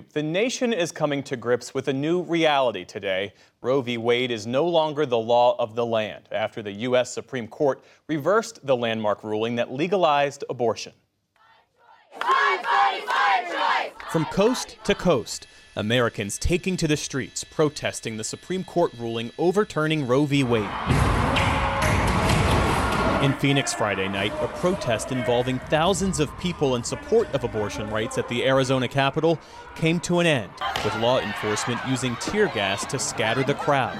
The nation is coming to grips with a new reality today. Roe v. Wade is no longer the law of the land after the U.S. Supreme Court reversed the landmark ruling that legalized abortion. From coast to coast, Americans taking to the streets protesting the Supreme Court ruling overturning Roe v. Wade. In Phoenix Friday night, a protest involving thousands of people in support of abortion rights at the Arizona Capitol came to an end, with law enforcement using tear gas to scatter the crowd.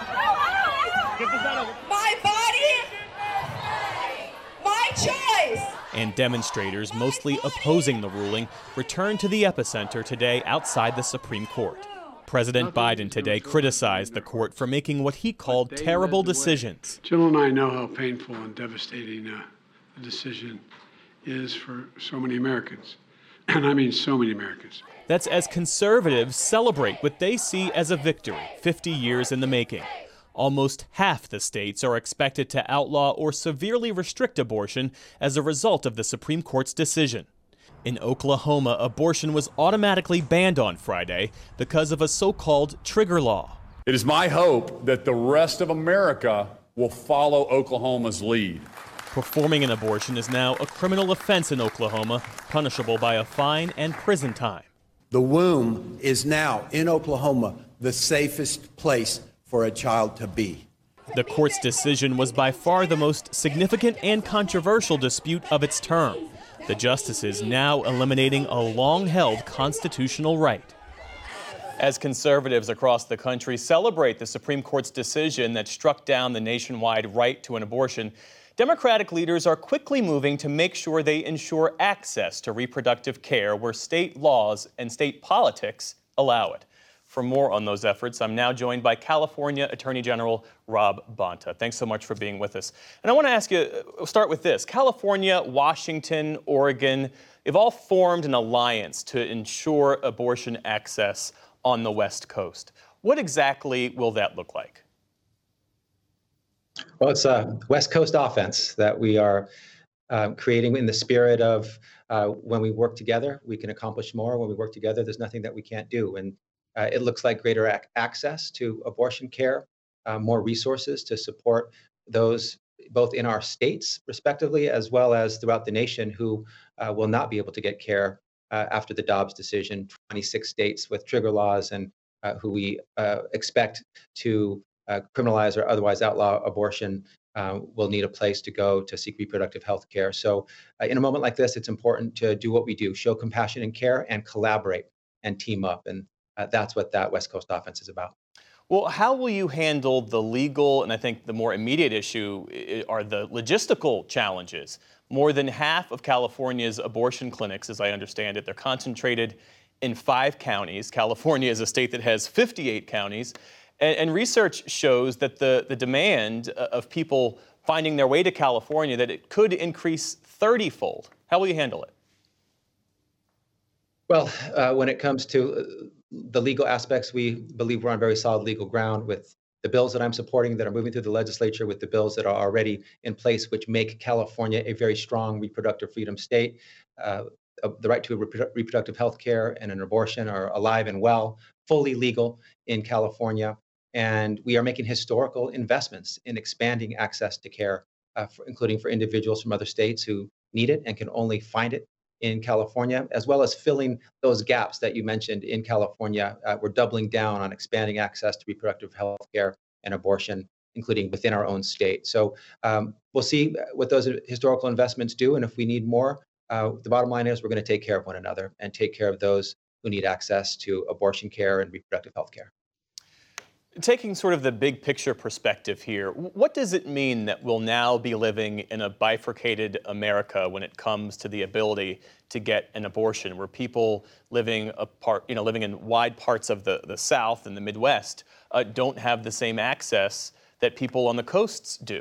My body, my choice. And demonstrators, mostly opposing the ruling, returned to the epicenter today outside the Supreme Court. President Biden today criticized the court for making what he called terrible decisions. Jill and I know how painful and devastating the decision is for so many Americans. And I mean so many Americans. That's as conservatives celebrate what they see as a victory, 50 years in the making. Almost half the states are expected to outlaw or severely restrict abortion as a result of the Supreme Court's decision. In Oklahoma, abortion was automatically banned on Friday because of a so-called trigger law. It is my hope that the rest of America will follow Oklahoma's lead. Performing an abortion is now a criminal offense in Oklahoma, punishable by a fine and prison time. The womb is now, in Oklahoma, the safest place for a child to be. The court's decision was by far the most significant and controversial dispute of its term. The justices now eliminating a long-held constitutional right. As conservatives across the country celebrate the Supreme Court's decision that struck down the nationwide right to an abortion, Democratic leaders are quickly moving to make sure they ensure access to reproductive care where state laws and state politics allow it. For more on those efforts, I'm now joined by California Attorney General Rob Bonta. Thanks so much for being with us. And I want to ask you, start with this. California, Washington, Oregon, they've all formed an alliance to ensure abortion access on the West Coast. What exactly will that look like? Well, it's a West Coast offense that we are creating in the spirit of when we work together, we can accomplish more. When we work together, there's nothing that we can't do. And it looks like greater access to abortion care, more resources to support those both in our states, respectively, as well as throughout the nation who will not be able to get care after the Dobbs decision. 26 states with trigger laws and who we expect to criminalize or otherwise outlaw abortion will need a place to go to seek reproductive health care. So in a moment like this, it's important to do what we do, show compassion and care and collaborate and team up. And that's what that West Coast offense is about. Well, how will you handle the legal, and I think the more immediate issue are the logistical challenges? More than half of California's abortion clinics, as I understand it, they're concentrated in 5 counties. California is a state that has 58 counties. And research shows that the demand of people finding their way to California, that it could increase 30-fold. How will you handle it? Well, when it comes to the legal aspects, we believe we're on very solid legal ground with the bills that I'm supporting that are moving through the legislature, with the bills that are already in place, which make California a very strong reproductive freedom state. The right to reproductive health care and an abortion are alive and well, fully legal in California. And we are making historical investments in expanding access to care, including for individuals from other states who need it and can only find it in California, as well as filling those gaps that you mentioned in California. We're doubling down on expanding access to reproductive health care and abortion, including within our own state. So we'll see what those historical investments do. And if we need more, the bottom line is we're going to take care of one another and take care of those who need access to abortion care and reproductive health care. Taking sort of the big picture perspective here, what does it mean that we'll now be living in a bifurcated America when it comes to the ability to get an abortion, where people living apart, living in wide parts of the South and the Midwest don't have the same access that people on the coasts do?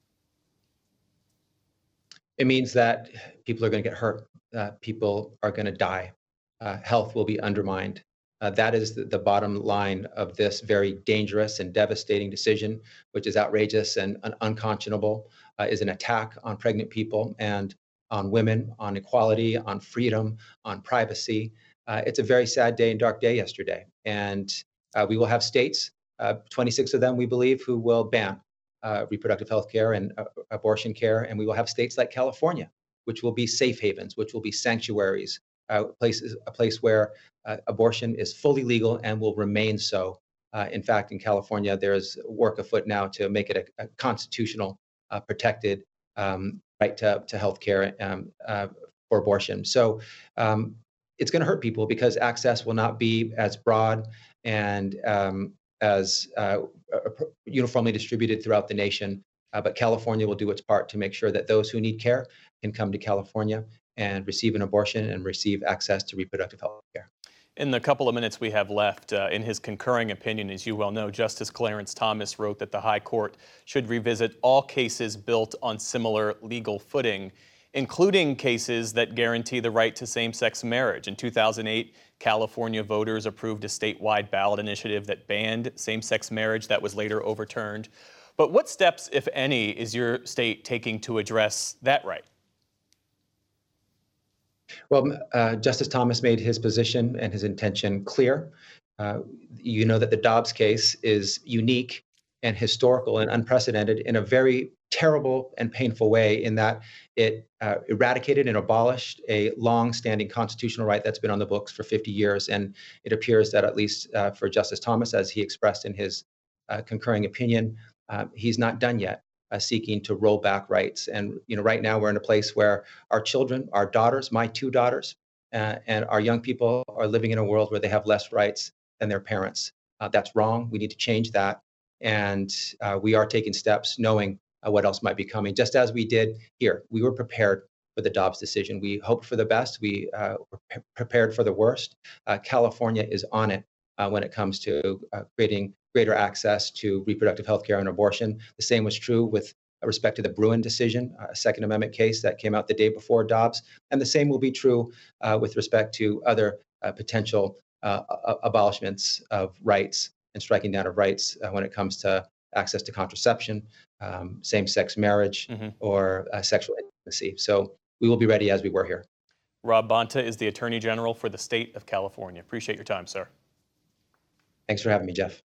It means that people are going to get hurt. People are going to die. Health will be undermined. That is the bottom line of this very dangerous and devastating decision, which is outrageous and unconscionable, is an attack on pregnant people and on women, on equality, on freedom, on privacy. It's a very sad day and dark day yesterday. And we will have states, 26 of them, we believe, who will ban reproductive health care and abortion care. And we will have states like California, which will be safe havens, which will be sanctuaries, a place where abortion is fully legal and will remain so. In fact, in California, there's work afoot now to make it a constitutional protected right to health care for abortion. So it's going to hurt people because access will not be as broad and as uniformly distributed throughout the nation. But California will do its part to make sure that those who need care can come to California and receive an abortion and receive access to reproductive health care. In the couple of minutes we have left, in his concurring opinion, as you well know, Justice Clarence Thomas wrote that the High Court should revisit all cases built on similar legal footing, including cases that guarantee the right to same-sex marriage. In 2008, California voters approved a statewide ballot initiative that banned same-sex marriage that was later overturned. But what steps, if any, is your state taking to address that right? Well, Justice Thomas made his position and his intention clear. You know that the Dobbs case is unique and historical and unprecedented in a very terrible and painful way in that it eradicated and abolished a long-standing constitutional right that's been on the books for 50 years. And it appears that at least for Justice Thomas, as he expressed in his concurring opinion, he's not done yet. Seeking to roll back rights. And right now we're in a place where our children, our daughters, my two daughters, and our young people are living in a world where they have less rights than their parents. That's wrong. We need to change that. And we are taking steps knowing what else might be coming, just as we did here. We were prepared for the Dobbs decision. We hoped for the best. We were prepared for the worst. California is on it when it comes to creating greater access to reproductive health care and abortion. The same was true with respect to the Bruen decision, a Second Amendment case that came out the day before Dobbs. And the same will be true with respect to other potential abolishments of rights and striking down of rights when it comes to access to contraception, same-sex marriage, or sexual intimacy. So we will be ready as we were here. Rob Bonta is the Attorney General for the state of California. Appreciate your time, sir. Thanks for having me, Jeff.